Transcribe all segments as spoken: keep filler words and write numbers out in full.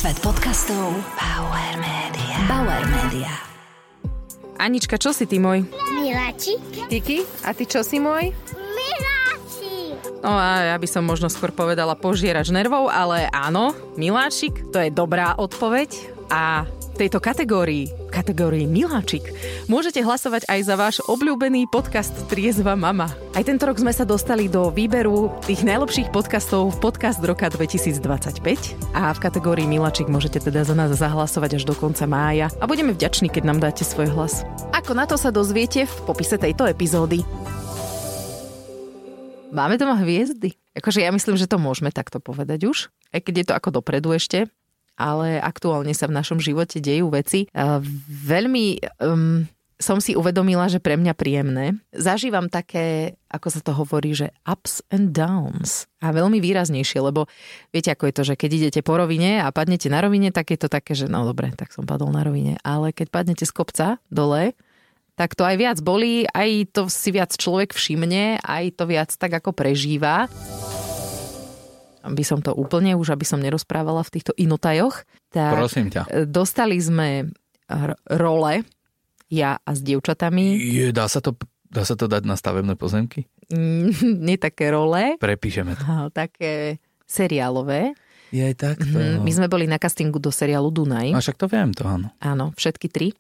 Svet podcastov Bauer Media. Bauer Media. Anička, čo si ty môj? Miláčik. Tiki, a ty čo si môj? Miláčik. No a ja by som možno skôr povedala požierač nervov, ale áno, miláčik, to je dobrá odpoveď. A v tejto kategórii, kategórii miláčik, môžete hlasovať aj za váš obľúbený podcast Triezva mama. Aj tento rok sme sa dostali do výberu tých najlepších podcastov Podcast roka dvetisícdvadsaťpäť a v kategórii miláčik môžete teda za nás zahlasovať až do konca mája a budeme vďační, keď nám dáte svoj hlas. Ako na to sa dozviete v popise tejto epizódy. Máme doma hviezdy. Akože ja myslím, že to môžeme takto povedať už, aj keď je to ako dopredu ešte. Ale aktuálne sa v našom živote dejú veci. Veľmi um, som si uvedomila, že pre mňa príjemné. Zažívam také, ako sa to hovorí, že ups and downs. A veľmi výraznejšie, lebo viete, ako je to, že keď idete po rovine a padnete na rovine, tak je to také, že no dobre, tak som padol na rovine. Ale keď padnete z kopca dole, tak to aj viac bolí, aj to si viac človek všimne, aj to viac tak ako prežíva. By som to úplne, už aby som nerozprávala v týchto inotajoch. Tak prosím ťa. Dostali sme r- role, ja a s dievčatami. Je, dá, sa to, dá sa to dať na stavebné pozemky? Nie také role. Prepíšeme to. Také seriálové. Je aj takto. My sme boli na castingu do seriálu Dunaj. A však to viem, to áno. Áno, všetky tri.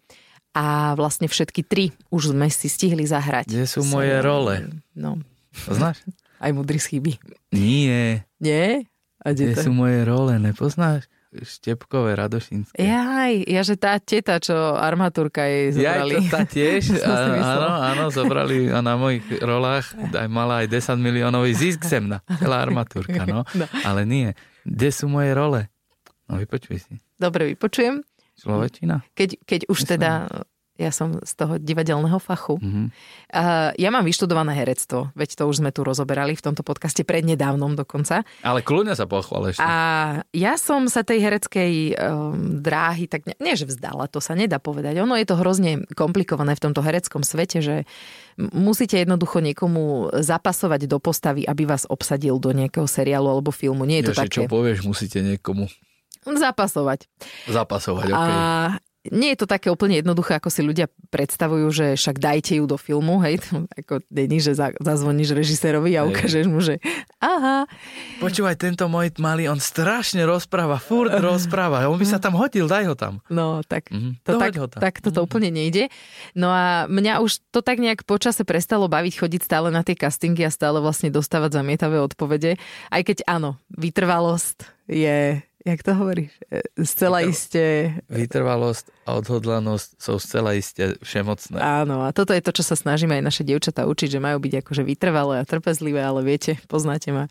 A vlastne všetky tri už sme si stihli zahrať. Kde sú moje role? No. Poznáš? Aj mudrý z chyby. Nie. Nie? A kde to? sú moje role, nepoznáš? Štepkové, Radošinské. Jaj, ja, že tá teta, čo armatúrka jej zobrali. Ja, tá tiež. áno, áno, áno, zobrali a na mojich rolách aj mala aj desať miliónový zisk sem na celá armatúrka, no. no. Ale nie. Kde sú moje role? No vypočuj si. Dobre, vypočujem. Človečina? Keď, keď už Myslím. teda... Ja som z toho divadelného fachu. Mm-hmm. Uh, ja mám vyštudované herectvo, veď to už sme tu rozoberali v tomto podcaste prednedávnom dokonca. Ale kľudne sa pochváľ ešte. A ja som sa tej hereckej um, dráhy, tak ne, nie že vzdala, to sa nedá povedať. Ono je to hrozne komplikované v tomto hereckom svete, že musíte jednoducho niekomu zapasovať do postavy, aby vás obsadil do nejakého seriálu alebo filmu. Nie je to Ježi, také. Čo povieš, musíte niekomu zapasovať. Zapasovať, okej. Okay. A nie je to také úplne jednoduché, ako si ľudia predstavujú, že však dajte ju do filmu, hej, ako není, že zazvoníš režisérovi a ukážeš mu, že aha. Počúvaj, tento môj malý, on strašne rozpráva, furt rozpráva, on by sa tam hodil, daj ho tam. No, tak, mm-hmm. to, tak, ho tam. tak toto mm-hmm. úplne nejde. No a mňa už to tak nejak počase prestalo baviť chodiť stále na tie castingy a stále vlastne dostávať zamietavé odpovede, aj keď áno, vytrvalosť je... Jak to hovoríš? Zcela iste... Vytrvalosť a odhodlanosť sú zcela iste všemocné. Áno, a toto je to, čo sa snažíme aj naše dievčatá učiť, že majú byť akože vytrvalé a trpezlivé, ale viete, poznáte ma.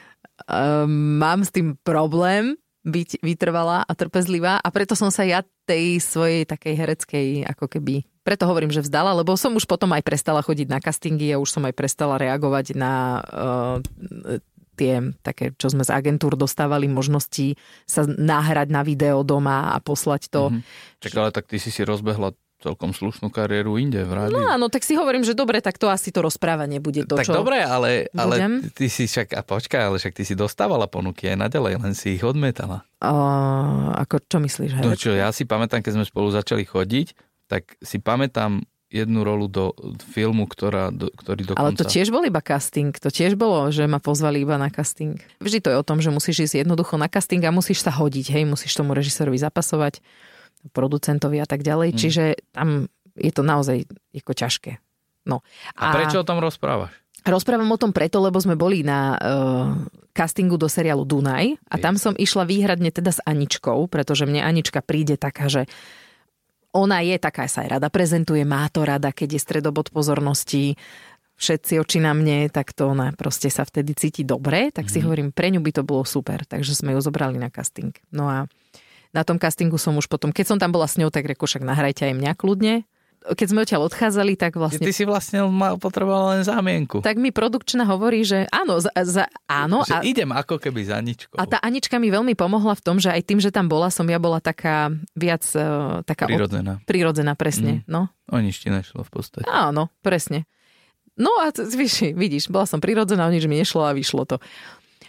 Um, mám s tým problém byť vytrvalá a trpezlivá a preto som sa ja tej svojej takej hereckej ako keby... Preto hovorím, že vzdala, lebo som už potom aj prestala chodiť na castingy a už som aj prestala reagovať na... Uh, tie také, čo sme z agentúr dostávali možnosti sa nahrať na video doma a poslať to. Mm-hmm. Čak, ale tak ty si si rozbehla celkom slušnú kariéru inde v rádiu. No áno, tak si hovorím, že dobre, tak to asi to rozprávanie bude to, tak čo... Tak dobre, ale, ale ty, ty si však, a počkaj, ale však ty si dostávala ponuky aj naďalej, len si ich odmietala. Uh, ako, čo myslíš, herec? No čo, ja si pamätám, keď sme spolu začali chodiť, tak si pamätám jednu rolu do filmu, ktorá, do, ktorý dokonca... Ale to tiež bol iba casting. To tiež bolo, že ma pozvali iba na casting. Vždy to je o tom, že musíš ísť jednoducho na casting a musíš sa hodiť, hej, musíš tomu režisérovi zapasovať, producentovi a tak ďalej. Hmm. Čiže tam je to naozaj ako ťažké. No. A, a prečo o tom rozprávaš? Rozprávam o tom preto, lebo sme boli na uh, castingu do seriálu Dunaj a tam som išla výhradne teda s Aničkou, pretože mne Anička príde taká, že ona je taká, sa aj rada prezentuje, má to rada, keď je stredobod pozornosti, všetci oči na mne, tak to ona proste sa vtedy cíti dobre, tak si mm. hovorím, pre ňu by to bolo super, takže sme ju zobrali na casting. No a na tom castingu som už potom, keď som tam bola s ňou, tak reku, však nahrajte aj mňa kľudne. Keď sme odtiaľ odchádzali, tak vlastne... Ty si vlastne potrebovala len zámienku. Tak mi produkčná hovorí, že áno, za, za, áno. Že a, idem ako keby za Aničkou. A tá Anička mi veľmi pomohla v tom, že aj tým, že tam bola, som ja bola taká viac... Uh, taká prirodzená. Od, prirodzená, presne. Mm. No. O nič ti nešlo v podstate. Áno, presne. No a vidíš, vidíš, bola som prirodzená, o nič mi nešlo a vyšlo to.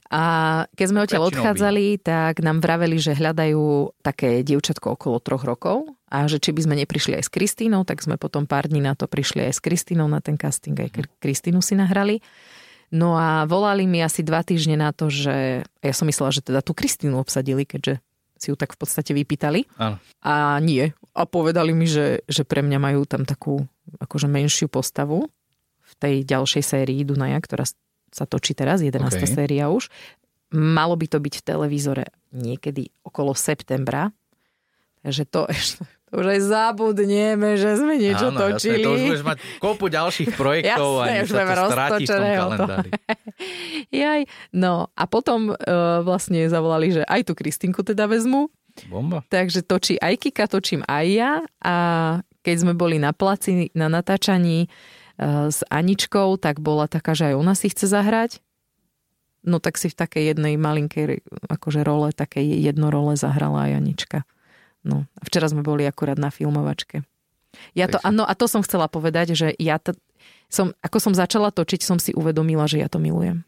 A keď sme odtiaľ odchádzali, tak nám vraveli, že hľadajú také dievčatko okolo troch rokov a že či by sme neprišli aj s Kristínou, tak sme potom pár dní na to prišli aj s Kristínou na ten casting, aj Kristínu si nahrali. No a volali mi asi dva týždne na to, že ja som myslela, že teda tú Kristínu obsadili, keďže si ju tak v podstate vypýtali. Áno. A nie. A povedali mi, že, že pre mňa majú tam takú akože menšiu postavu v tej ďalšej sérii Dunaja, ktorá sa točí teraz, jedenásta okay. séria už. Malo by to byť v televízore niekedy okolo septembra. Takže to ešte... To už aj zabudneme, že sme niečo Áno, točili. Jasné, to už budeš mať kopu ďalších projektov jasné, a sa to stráti v tom kalendári. Jaj. No a potom uh, vlastne zavolali, že aj tú Kristinku teda vezmu. Bomba. Takže točí aj Kika, točím aj ja. A keď sme boli na placi na natáčaní uh, s Aničkou, tak bola taká, že aj ona si chce zahrať. No tak si v takej jednej malinkej akože role, takej jednorole zahrala aj Anička. No, a včera sme boli akurát na filmovačke. Ja to, áno, a to som chcela povedať, že ja to, som, ako som začala točiť, som si uvedomila, že ja to milujem.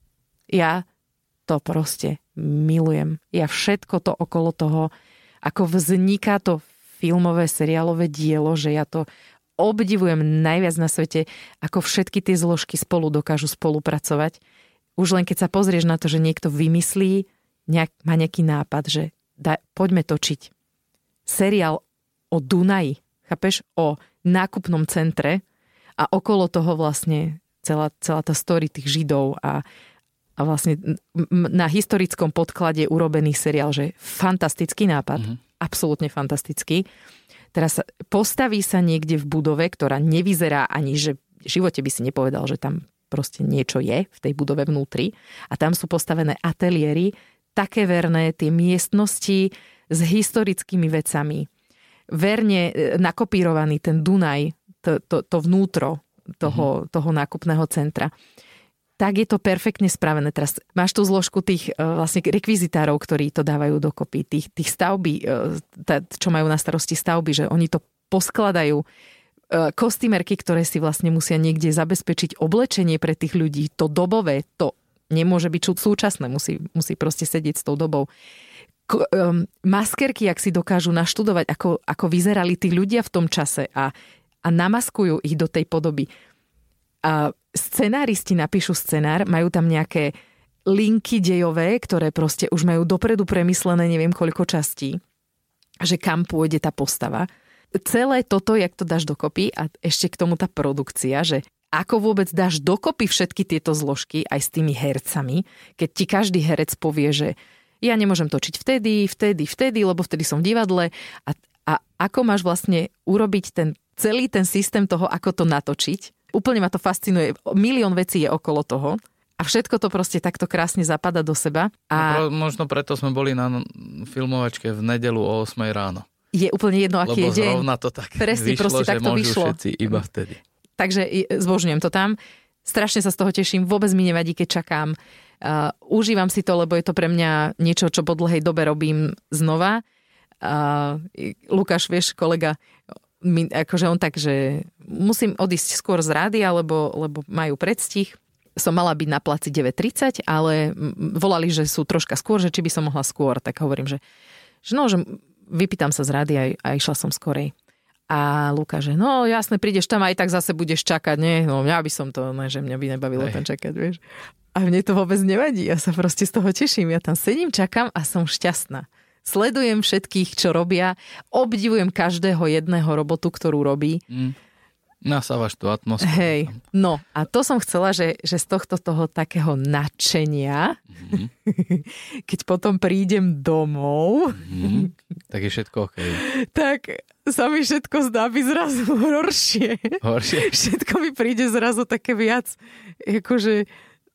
Ja to proste milujem. Ja všetko to okolo toho, ako vzniká to filmové, seriálové dielo, že ja to obdivujem najviac na svete, ako všetky tie zložky spolu dokážu spolupracovať. Už len keď sa pozrieš na to, že niekto vymyslí, nejak, má nejaký nápad, že daj, poďme točiť seriál o Dunaji, chápeš? O nákupnom centre a okolo toho vlastne celá, celá tá story tých Židov a, a vlastne na historickom podklade urobený seriál, že fantastický nápad, mm-hmm. absolútne fantastický. Teraz postaví sa niekde v budove, ktorá nevyzerá ani, že v živote by si nepovedal, že tam proste niečo je v tej budove vnútri a tam sú postavené ateliéry, také verné, tie miestnosti s historickými vecami. Verne nakopírovaný ten Dunaj, to, to, to vnútro toho, mm-hmm. toho nákupného centra. Tak je to perfektne spravené. Teraz máš tú zložku tých vlastne rekvizitárov, ktorí to dávajú dokopy. Tých, tých stavby, čo majú na starosti stavby, že oni to poskladajú. Kostýmerky, ktoré si vlastne musia niekde zabezpečiť oblečenie pre tých ľudí. To dobové, to nemôže byť súčasné. Musí, musí proste sedieť s tou dobou. Maskerky, ak si dokážu naštudovať, ako, ako vyzerali tí ľudia v tom čase a, a namaskujú ich do tej podoby. A scenáristi napíšu scenár, majú tam nejaké linky dejové, ktoré proste už majú dopredu premyslené neviem koľko častí, že kam pôjde tá postava. Celé toto, jak to dáš dokopy a ešte k tomu tá produkcia, že ako vôbec dáš dokopy všetky tieto zložky aj s tými hercami, keď ti každý herec povie, že ja nemôžem točiť vtedy, vtedy, vtedy, lebo vtedy som v divadle. A, a ako máš vlastne urobiť ten celý ten systém toho, ako to natočiť. Úplne ma to fascinuje. Milión vecí je okolo toho. A všetko to proste takto krásne zapadá do seba. A no, možno preto sme boli na filmovačke v nedeľu o ôsmej ráno. Je úplne jedno, aký lebo je deň. Lebo zrovna to tak presne, vyšlo, proste, že tak to môžu vyšlo. všetci iba vtedy. Takže zbožňujem to tam. Strašne sa z toho teším. Vôbec mi nevadí, keď čakám. Uh, užívam si to, lebo je to pre mňa niečo, čo po dlhej dobe robím znova. Uh, Lukáš, vieš, kolega, mi, akože on tak, že musím odísť skôr z rádia, lebo, lebo majú predstih. Som mala byť na placi deväť tridsať, ale volali, že sú troška skôr, že či by som mohla skôr. Tak hovorím, že, že no, že vypýtam sa z rádia a išla som skorej. A Lukáš, že no jasne, prídeš tam aj tak zase budeš čakať, nie? No mňa by som to, ne, že mňa by nebavilo tam čakať, vieš. A mne to vôbec nevadí, ja sa proste z toho teším. Ja tam sedím, čakám a som šťastná. Sledujem všetkých, čo robia, obdivujem každého jedného robotu, ktorú robí. Mm. Nasávaš tú atmosféru. Hej, no a to som chcela, že, že z tohto toho takého nadšenia, mm-hmm. keď potom prídem domov, mm-hmm. tak je všetko OK. Tak sa mi všetko zdá byť zrazu horšie. Horšie? Všetko mi príde zrazu také viac, akože,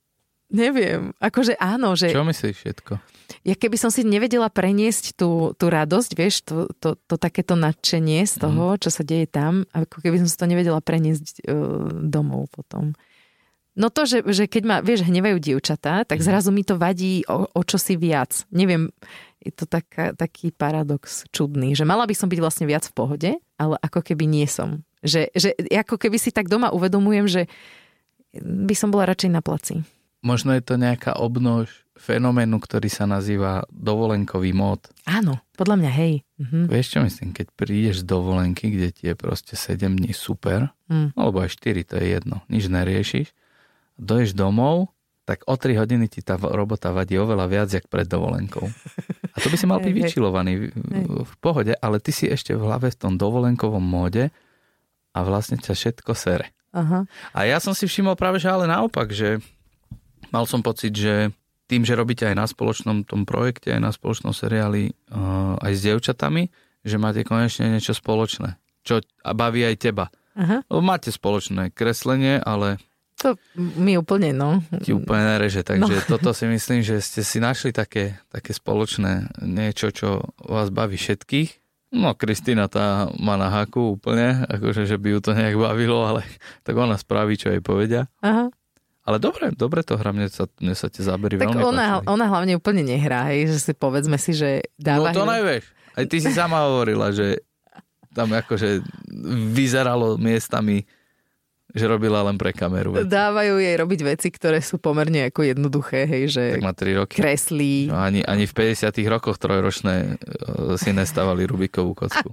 neviem, akože áno, že... Čo myslíš všetko? Ja keby som si nevedela preniesť tú, tú radosť, vieš, to, to, to takéto nadšenie z toho, čo sa deje tam, ako keby som si to nevedela preniesť uh, domov potom. No to, že, že keď ma, vieš, hnevajú dievčatá, tak zrazu mi to vadí o, o čosi viac. Neviem, je to taká, taký paradox čudný, že mala by som byť vlastne viac v pohode, ale ako keby nie som. Že, že ako keby si tak doma uvedomujem, že by som bola radšej na placi. Možno je to nejaká obnož fenoménu, ktorý sa nazýva dovolenkový mód. Áno, podľa mňa, hej. Mhm. Vieš čo myslím, keď prídeš z dovolenky, kde ti je proste sedem dní super, mm. alebo aj štyri, to je jedno, nič neriešiš, doješ domov, tak o tri hodiny ti tá robota vadí oveľa viac, jak pred dovolenkou. A to by si mal byť vyčilovaný v, v pohode, ale ty si ešte v hlave v tom dovolenkovom móde a vlastne ťa všetko sere. Aha. A ja som si všimol práve, že ale naopak, že mal som pocit, že tým, že robíte aj na spoločnom tom projekte, aj na spoločnom seriáli, uh, aj s dievčatami, že máte konečne niečo spoločné. Čo a baví aj teba. Aha. Máte spoločné kreslenie, ale to mi úplne, no. Ti úplne nereže, takže no. Toto si myslím, že ste si našli také, také spoločné niečo, čo vás baví všetkých. No, Kristína tá má na haku úplne, akože, že by ju to nejak bavilo, ale tak ona spraví, čo jej povedia. Aha. Ale dobre, dobre to hra, mne sa, mne sa tie zábery tak veľmi ona, páčili. Ona hlavne úplne nehrá, hej, že si povedzme si, že dáva... No to nevieš. Aj ty si sama hovorila, že tam akože vyzeralo miestami, že robila len pre kameru. Veci. Dávajú jej robiť veci, ktoré sú pomerne ako jednoduché, hej, že tak má tri roky. Kreslí. No, ani, ani v päťdesiatych rokoch trojročné si nestávali Rubikovú kocku.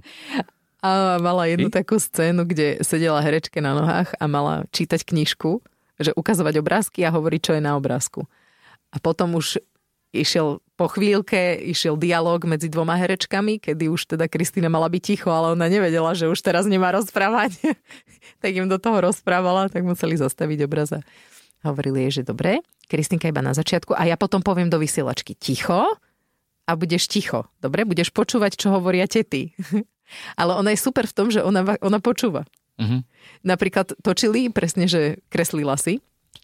A mala jednu I? takú scénu, kde sedela herečke na nohách a mala čítať knižku, že ukazovať obrázky a hovoriť, čo je na obrázku. A potom už išiel po chvíľke, išiel dialog medzi dvoma herečkami, kedy už teda Kristína mala byť ticho, ale ona nevedela, že už teraz nemá rozprávať. Tak im do toho rozprávala, tak museli zastaviť obraz a hovorili jej, že dobre, Kristínka iba na začiatku a ja potom poviem do vysielačky ticho a budeš ticho. Dobre, budeš počúvať, čo hovoria tety. Ale ona je super v tom, že ona, ona počúva. Uh-huh. Napríklad točili presne, že kreslila si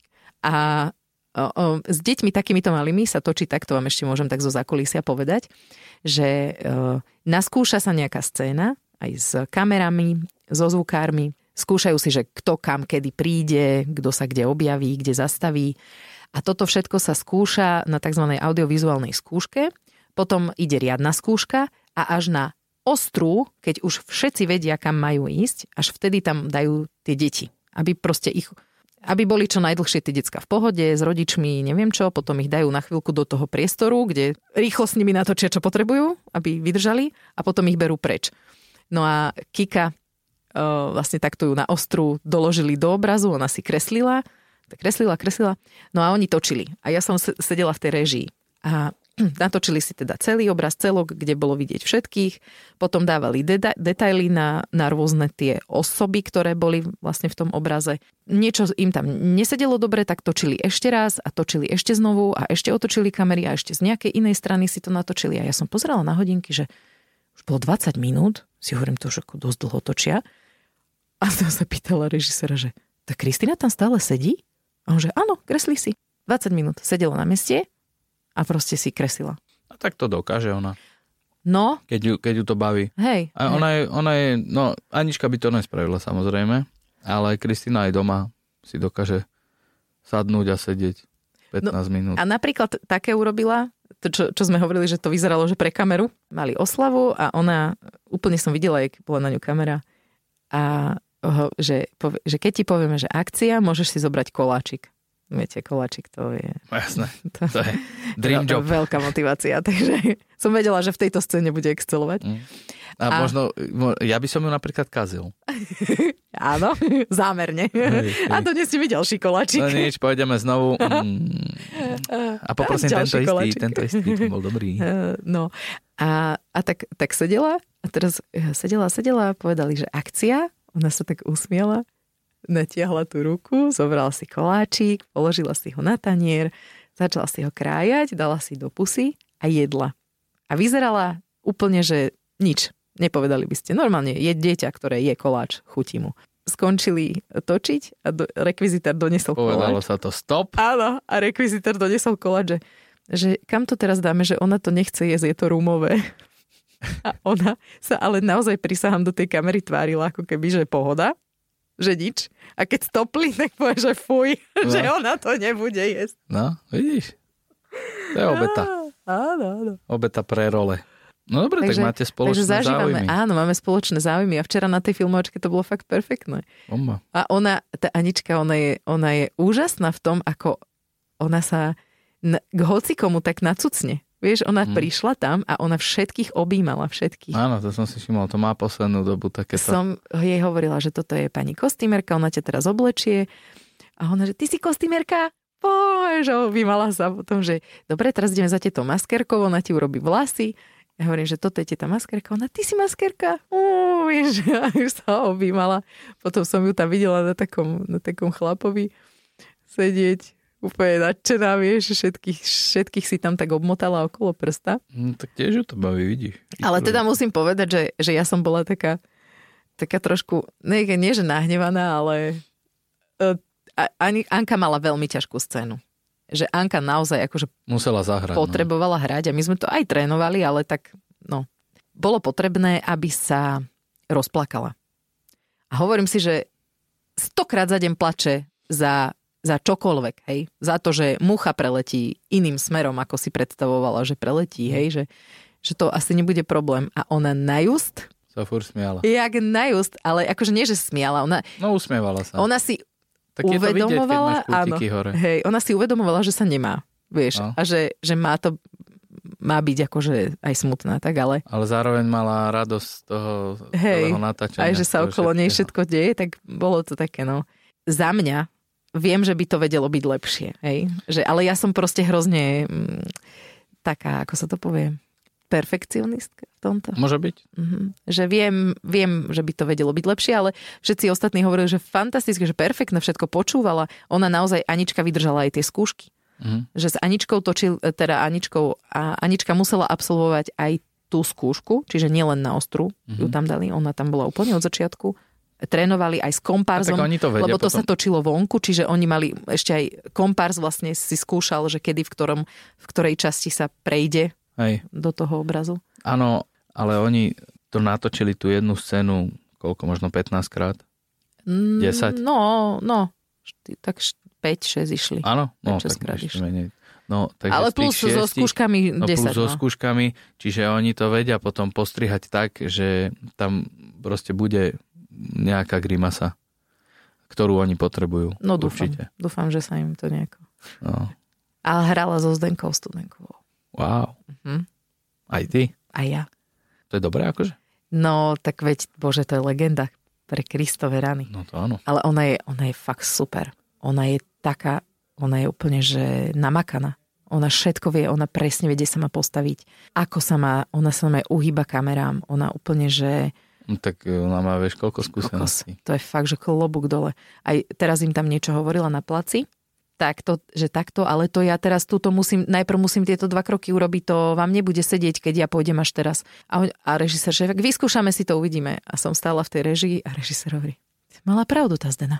a o, o, s deťmi takýmito malými sa točí, tak to vám ešte môžem tak zo zákulisia povedať, že o, naskúša sa nejaká scéna aj s kamerami, so zvukármi, skúšajú si, že kto kam kedy príde, kto sa kde objaví, kde zastaví a toto všetko sa skúša na tzv. Audiovizuálnej skúške, potom ide riadna skúška a až na ostrú, keď už všetci vedia, kam majú ísť, až vtedy tam dajú tie deti. Aby proste ich, aby boli čo najdlhšie tie decka v pohode, s rodičmi, neviem čo, potom ich dajú na chvíľku do toho priestoru, kde rýchlo s nimi natočia, čo potrebujú, aby vydržali a potom ich berú preč. No a Kika vlastne takto ju na ostrú doložili do obrazu, ona si kreslila, tak kreslila, kreslila, no a oni točili. A ja som sedela v tej réžii a natočili si teda celý obraz, celok, kde bolo vidieť všetkých, potom dávali deta- detaily na, na rôzne tie osoby, ktoré boli vlastne v tom obraze. Niečo im tam nesedelo dobre, tak točili ešte raz a točili ešte znovu a ešte otočili kamery a ešte z nejakej inej strany si to natočili. A ja som pozerala na hodinky, že už bolo dvadsať minút, si hovorím, to už ako dosť dlho točia. A to sa pýtala režisera, že tá Kristína tam stále sedí? A on že áno, kreslí si. dvadsať minút sedela na mieste a proste si kreslila. A tak to dokáže ona. No. Keď ju, keď ju to baví. Hej. A ona, hej. Je, ona je, no Anička by to nespravila samozrejme, ale Kristína aj doma si dokáže sadnúť a sedieť pätnásť no, minút. A napríklad také urobila, to, čo, čo sme hovorili, že to vyzeralo, že pre kameru. Mali oslavu a ona, úplne som videla, jak bola na ňu kamera a že, že keď ti povieme, že akcia, môžeš si zobrať koláčik. Viete, koláčik to je... Jasné, to, to je dream job. Veľká motivácia, takže som vedela, že v tejto scéne bude excelovať. Mm. A, a možno, ja by som ju napríklad kazil. Áno, zámerne. Hej, hej. A dones si mi ďalší koláčik. No nič, pôjdeme znovu. Mm. A poprosím tento istý, tento istý, to bol dobrý. No, a, a tak, tak sedela, a teraz sedela, sedela a povedali, že akcia, ona sa tak usmiala, natiahla tú ruku, zobrala si koláčik, položila si ho na tanier, začala si ho krájať, dala si do pusy a jedla. A vyzerala úplne, že nič. Nepovedali by ste. Normálne je dieťa, ktoré je koláč, chutí mu. Skončili točiť a do, rekvizitár doniesol Povedalo koláč. sa to stop. Áno, a rekvizitár doniesol koláč, že, že kam to teraz dáme, že ona to nechce jesť, je to rumové. A ona sa ale naozaj, prisahám, do tej kamery tvárila, ako keby, že pohoda, že nič. A keď stopli, tak povie, že fuj, no. Že ona to nebude jesť. No, vidíš? To je obeta. Áno, áno. Obeta pre role. No dobre, takže, tak máte spoločné zažívame, záujmy. Áno, máme spoločné záujmy a včera na tej filmovačke to bolo fakt perfektné. Bomba. A ona, tá Anička, ona je, ona je úžasná v tom, ako ona sa k hocikomu tak nacucne. Vieš, ona hmm. prišla tam a ona všetkých objímala, všetkých. Áno, to som si všimol, to má poslednú dobu takéto. Som jej hovorila, že toto je pani kostýmerka, ona ťa teraz oblečie. A ona, že ty si kostýmerka? Poď, že objímala sa potom, že dobre, teraz ideme za tieto maskérkou, ona ti urobí vlasy. Ja hovorím, že toto je teta maskérka. Ona, ty si maskérka? Uú, vieš, a už sa objímala. Potom som ju tam videla na takom, na takom chlapovi sedieť. Úplne nadšená, vieš, všetkých, všetkých si tam tak obmotala okolo prsta. No, tak tiež ju to baví, vidíš. Ale teda musím povedať, že, že ja som bola taká, taká trošku, nie, nie že nahnevaná, ale uh, Anka mala veľmi ťažkú scénu. Že Anka naozaj akože musela zahrať, potrebovala no. hrať a my sme to aj trénovali, ale tak, no, bolo potrebné, aby sa rozplakala. A hovorím si, že stokrát za deň plače za za čokoľvek, hej. Za to, že mucha preletí iným smerom, ako si predstavovala, že preletí, hej, že, že to asi nebude problém. A ona najust... Sa furt smiala. Jak najust, ale akože nie, že smiala. Ona, no usmievala sa. Ona si tak uvedomovala, je to vidieť, keď máš pultíky áno, hore. Hej, ona si uvedomovala, že sa nemá, vieš. No. A že, že má to má byť akože aj smutná, tak ale... Ale zároveň mala radosť z toho hej, celého natáčania. Aj že sa okolo nej všetko deje, tak bolo to také, no. Za mňa viem, že by to vedelo byť lepšie, hej? Že, ale ja som proste hrozne m, taká, ako sa to povie, perfekcionistka v tomto. Môže byť. Mhm. Že viem, viem, že by to vedelo byť lepšie, ale všetci ostatní hovorili, že fantastické, že perfektne všetko počúvala. Ona naozaj, Anička vydržala aj tie skúšky. Mhm. Že s Aničkou točil, teda Aničkou, a Anička musela absolvovať aj tú skúšku, čiže nielen na ostru mhm. ju tam dali, ona tam bola úplne od začiatku. Trénovali aj s komparzom, to vedia, lebo to potom sa točilo vonku, čiže oni mali ešte aj komparz vlastne si skúšal, že kedy, v, ktorom, v ktorej časti sa prejde Hej. do toho obrazu. Áno, ale oni to natočili tú jednu scénu, koľko, možno pätnásť krát? desať? No, no, tak päť šesť išli. Áno, no, tak ešte menej. No, ale plus šiestich, so skúškami no, desať. Plus so skúškami, čiže oni to vedia potom postrihať tak, že tam proste bude nejaká grimasa, ktorú oni potrebujú. No dúfam, určite. dúfam, že sa im to nejako... No. Ale hrala so Zdenkou Studenkovou. Wow. Uh-huh. Aj ty? Aj ja. To je dobré akože? No, tak veď, bože, to je legenda pre Kristove rany. No to áno. Ale ona je, ona je fakt super. Ona je taká, ona je úplne, že namakaná. Ona všetko vie, ona presne vie, kde sa má postaviť. Ako sa má, ona sa má uhýba kamerám. Ona úplne, že... No, tak ona má, vieš, koľko skúseností. To je fakt, že klobúk dole. Aj teraz im tam niečo hovorila na placi, takto, že takto, ale to ja teraz túto musím, najprv musím tieto dva kroky urobiť, to vám nebude sedieť, keď ja pôjdem až teraz. A, a režisér, že vyskúšame si to, uvidíme. A som stála v tej režii a režisér hovorí, mala pravdu tá Zdena.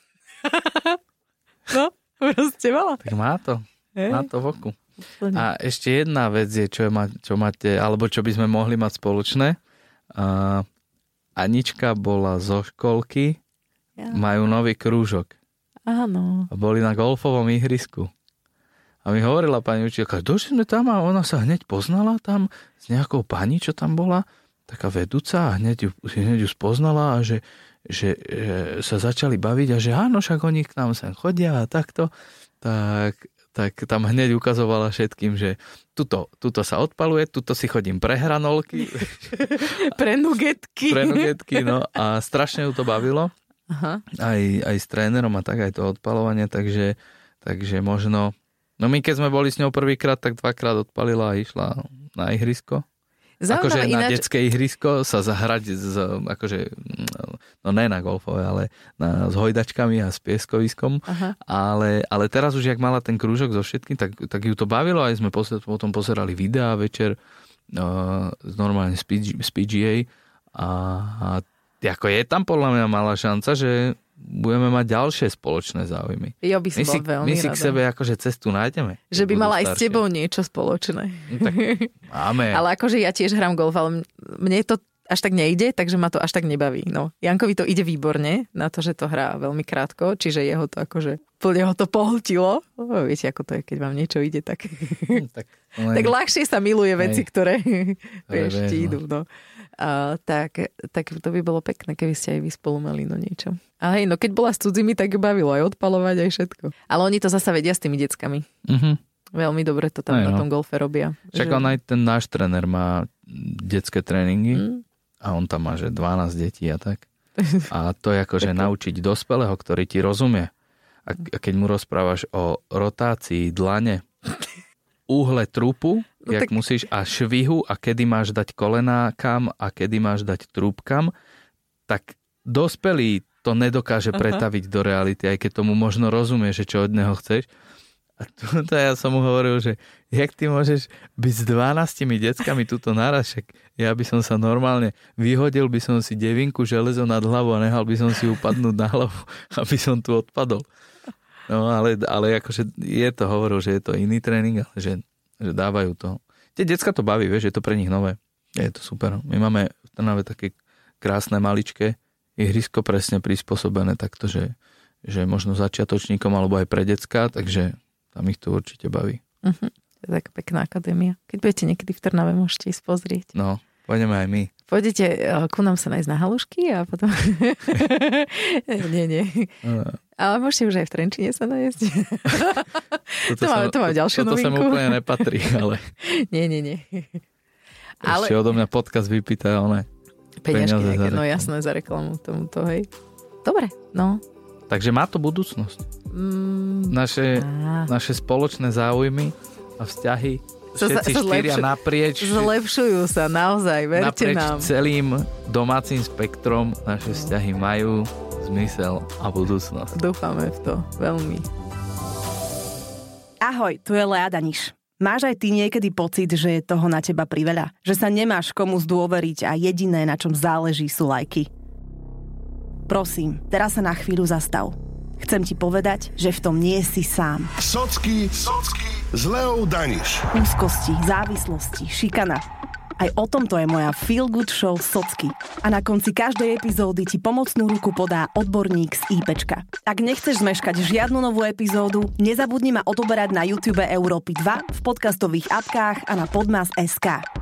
No, proste mala. Tak má to. Hey. Má to v oku. A ešte jedna vec je, čo, má, čo máte, alebo čo by sme mohli mať spoločné. Uh, Anička bola zo školky, ja. Majú nový krúžok. Áno. A boli na golfovom ihrisku. A mi hovorila pani učiteľka, došli sme tam a ona sa hneď poznala tam s nejakou pani, čo tam bola, taká vedúca a hneď ju, hneď ju spoznala a že, že, že sa začali baviť a že áno, však oni k nám sem chodia a takto. Tak... tak tam hneď ukazovala všetkým, že tuto, tuto sa odpaluje, tuto si chodím pre hranolky. Pre nugetky. Pre nugetky, no a strašne ju to bavilo. Aha. Aj, aj s trénerom a tak, aj to odpalovanie, takže, takže možno... No my keď sme boli s ňou prvýkrát, tak dvakrát odpalila a išla na ihrisko. Zaujímavé, akože na ináč... detské ihrisko sa zahrať s, akože, no ne na golfové, ale na, s hojdačkami a s pieskoviskom. Ale, ale teraz už, jak mala ten krúžok so všetkým, tak, tak ju to bavilo. Aj sme poser, potom pozerali videá večer uh, normálne z, z pé gé á a, a ako je tam podľa mňa malá šanca, že budeme mať ďalšie spoločné záujmy. Ja by som my si, veľmi my si rada. k sebe akože cestu nájdeme. Že by mala staršie. Aj s tebou niečo spoločné. No, tak máme. Ale akože ja tiež hrám golf, ale mne to až tak nejde, takže ma to až tak nebaví. No, Jankovi to ide výborne na to, že to hrá veľmi krátko, čiže jeho to akože plne ho to pohltilo. O, viete, ako to je, keď vám niečo ide, tak, tak, len... tak ľahšie sa miluje veci, Hej. ktoré vieš, ti idú. No. A, tak, tak to by bolo pekné, keby ste aj vy spolu mali no niečo. A hej, no keď bola s cudzími, tak ju bavilo aj odpalovať, aj všetko. Ale oni to zasa vedia s tými deckami. Uh-huh. Veľmi dobre to tam aj, na tom no. golfe robia. Však že... on aj ten náš tréner má detské tréningy mm. a on tam má, že dvanásť detí a tak. A to je ako, že naučiť dospelého, ktorý ti rozumie. A keď mu rozprávaš o rotácii dlane, úhle trupu, no jak tak... musíš, a švihu, a kedy máš dať kolená kam a kedy máš dať trup kam, tak dospelý to nedokáže pretaviť Aha. do reality, aj keď tomu možno rozumie, že čo od neho chceš. A tu ja som mu hovoril, že jak ty môžeš byť s dvanástimi deckami tuto naraz, však ja by som sa normálne vyhodil, by som si devinku železo nad hlavu a nehal by som si ju padnúť na hlavu, aby som tu odpadol. No ale, ale akože je to, hovoril, že je to iný tréning, ale že, že dávajú to. Tie decka to baví, vieš, je to pre nich nové. Je to super. My máme v Trnave také krásne maličké ihrisko presne prispôsobené takto, že, že možno začiatočníkom alebo aj pre decka, takže tam ich to určite baví. Uh-huh. To je taká pekná akadémia. Keď budete niekedy v Trnave, môžete ísť pozrieť. No, pôjdeme aj my. Pôjdete ku nám sa nájsť na halušky a potom... nie, nie. No. Ale môžete už aj v Trenčine sa nájsť. to máme, to máme ďalšiu toto novinku. Toto sa úplne nepatrí, ale... nie, nie, nie. Ale... Ešte odo mňa podcast vypýta, ale... Peňažky nejaké, no jasné, za reklamu tomuto, hej. Dobre, no. Takže má to budúcnosť. Mm, naše, naše spoločné záujmy a vzťahy všetci sa, sa štyria zlepšu, naprieč. Zlepšujú sa, naozaj, verte naprieč nám. Naprieč celým domácim spektrom naše vzťahy majú zmysel a budúcnosť. Dúfame v to, veľmi. Ahoj, tu je Lea Daniš. Máš aj ty niekedy pocit, že je toho na teba priveľa? Že sa nemáš komu zdôveriť a jediné, na čom záleží, sú lajky? Prosím, teraz sa na chvíľu zastav. Chcem ti povedať, že v tom nie si sám. Socky, socky, s Leou Daniš. Úzkosti, závislosti, šikana. Aj o tomto je moja Feel Good Show Socky. A na konci každej epizódy ti pomocnú ruku podá odborník z IPčka. Ak nechceš zmeškať žiadnu novú epizódu, nezabudni ma odoberať na YouTube Európy dva, v podcastových apkách a na Podmas bodka es ká.